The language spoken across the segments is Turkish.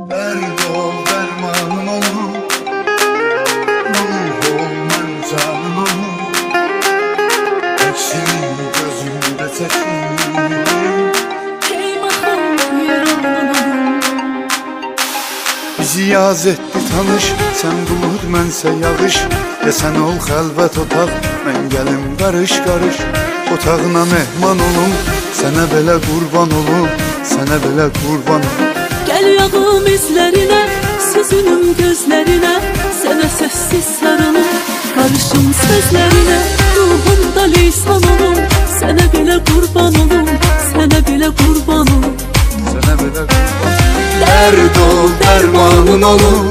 Derd ol dermanım ol, ruh ol ben canım ol. Ekşini gözümde çekin. Hey bakalım yaranım. Bizi yaz etdi tanış, sen bulud mənsə yağış. Desən ol xəlvət otaq, mən gəlim qarış qarış. Otağına mehman olum, sənə belə qurban olum, sənə belə qurban olum. Gel yağım izlerine, süzülüm gözlerine. Sana sessiz sarılım, karışım sözlerine. Ruhumda lisan olum, sana bile kurban olum, sana bile kurban olum. Sənə belə qurban olum. Dərd ol dərmanın olum,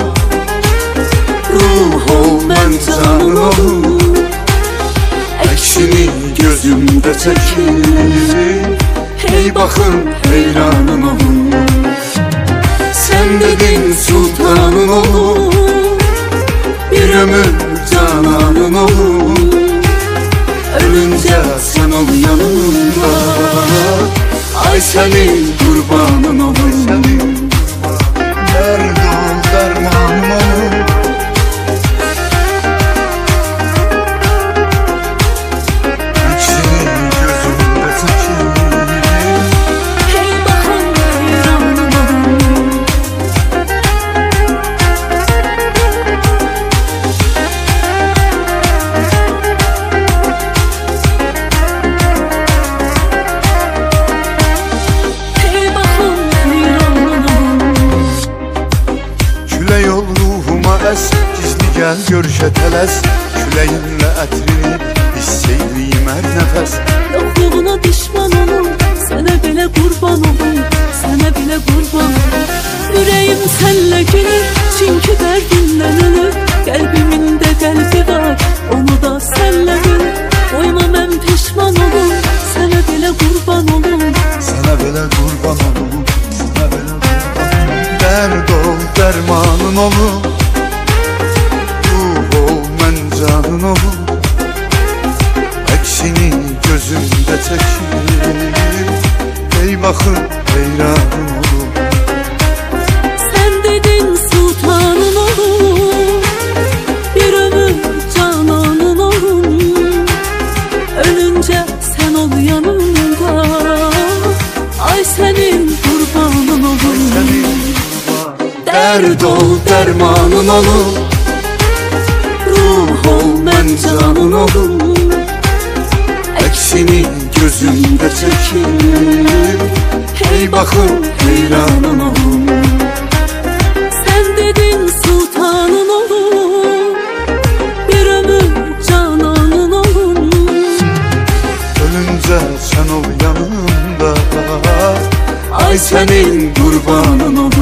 ruh ol mən canın olum. Əksini gözümdə çəkir, hey baxın heyranın olum. Sen dedin sultanın olum, bir ömür cananın olum. Ölünce sen ol yanımda, ay senin kurbanın olum. Derd ol dermanım olum, İçini gözümde çekir. Hey bakalım yaranım. Hey bakalım yaranım. Küle yol ruhuma es, gizli gel görüşe teles. Küleyinle ətrini hisseyliyim her nefes. Yokluğuna pişman olum, sana bile kurban olum, sana bile kurban olum. Yüreğim senle gülür, çünkü derdimden ölür. Kalbimin de kalbi var, onu da senle gülür. Koyma ben pişman olum, sana bile kurban olum. Sana belə qurban olum, sana belə qurban olum. Dərd ol dərmanın olum, ruh ol mən canın olum. Əksini gözümdə çəkir, hey baxın heyranın olum. Sen dedin sultanın olum, bir ömür cananın olum. Ölünce sen ol yanımda, ay senin kurbanın olum. Dərd ol dərmanın olum, ruh ol mən canın olum. Əksini gözümdə çəkir, hey baxın heyranın olum. Sen dedin sultanın olum, bir ömür cananın olum. Ölünce sen ol yanımda, ay senin kurbanın olum.